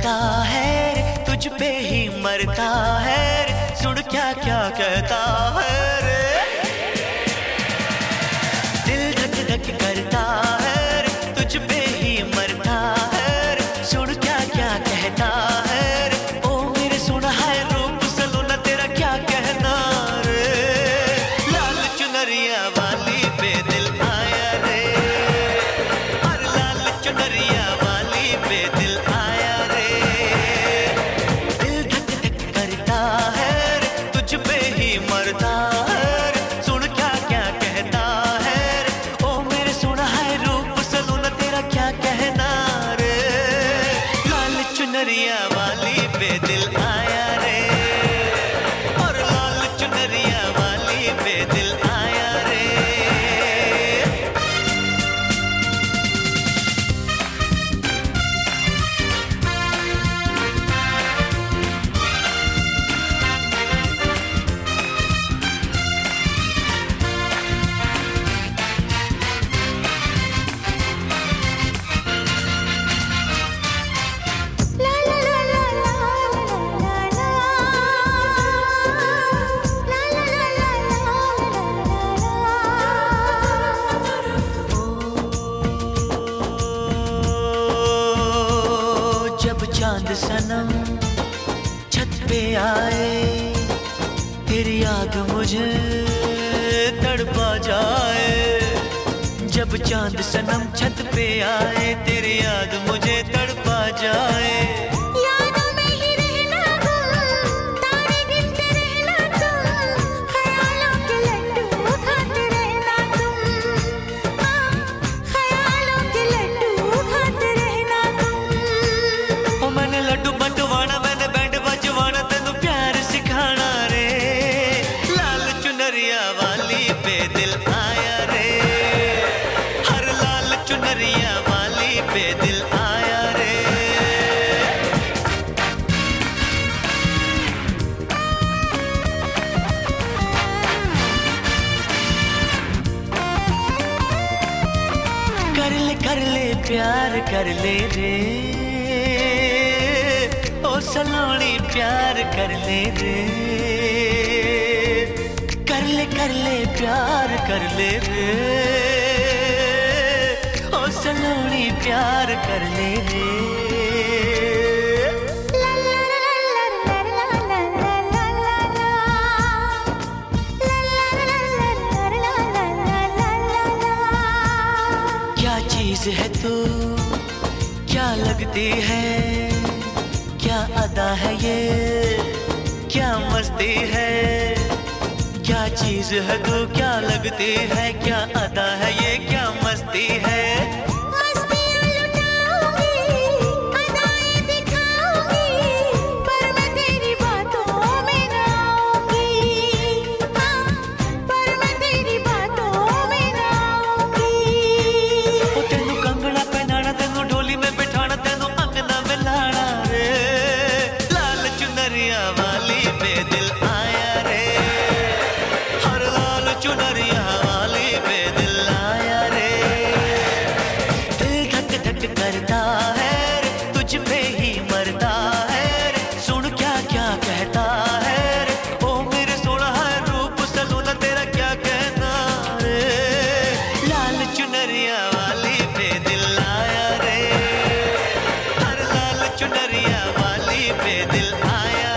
करता है रे, तुझ पे ही मरता है रे, सुन क्या क्या कहता है रे। दिल धक धक करता है रे, तुझ पे ही मरता है रे, सुन क्या क्या कहता है रे। ओ मेरे सुना है रूप सलोना तेरा क्या कहना रे। लाल चुनरिया वाली पे दिल आया रे, और लाल चुनरिया वाली पे दिल आया रे। दिल धक धक करता है रे, तुझ पे ही मरता है रे, सुन क्या क्या कहता है रे। ओ मेरे सुना है रूप सलोना तेरा क्या कहना रे। लाल चुनरिया वाली पे दिल आया रे, और लाल चुनरिया वाली पे दिल आया रे। जब चांद सनम छत पे आए, तेरी याद मुझे तड़पा जाए। जब चांद सनम छत पे आए, तेरी याद मुझे तड़पा जाए। यादों में ही रहना तुम, तारे गिनते रहना तुम, ख्यालों के लड्डू खाते रहना तुम, ख्यालों के लड्डू खाते रहना तुम। ओ मैंने लड्डू बंटवाना, मैंने बैंड बजवाना, तेनू प्यार सिखाना रे। लाल चुनरिया वाली पे दिल आया रे, हर लाल चुनरिया वाली पे दिल आया रे। कर ले प्यार कर ले रे, ओ सलोनी प्यार कर ले रे। कर ले प्यार कर ले रे, ओ सलोनी प्यार कर ले रे। क्या चीज है तू, क्या लगती है, क्या अदा है ये, क्या मस्ती है। क्या चीज है तू, क्या लगती है, क्या अदा है ये, क्या मस्ती है। मस्तियाँ लुटाऊंगी, अदाएं दिखाऊंगी, पर मैं तेरी बातों में ना आऊंगी, पर मैं तेरी बातों में ना आऊंगी। ओ तेनू कंगना पहनाना, तेनू डोली में बिठाना, तेनू अंगना में लाना रे। लाल चुनरिया वाली पे दिल आया रे, हर लाल चुनरिया वाली पे दिल आया रे। दिल धक धक करता है रे, तुझ पे ही मरता है रे, सुन क्या क्या कहता है रे। ओ मेरे सोना है रूप सलोना तेरा क्या कहना रे। लाल चुनरिया वाली पे दिल आया रे, हर लाल चुनरिया वाली पे दिल आया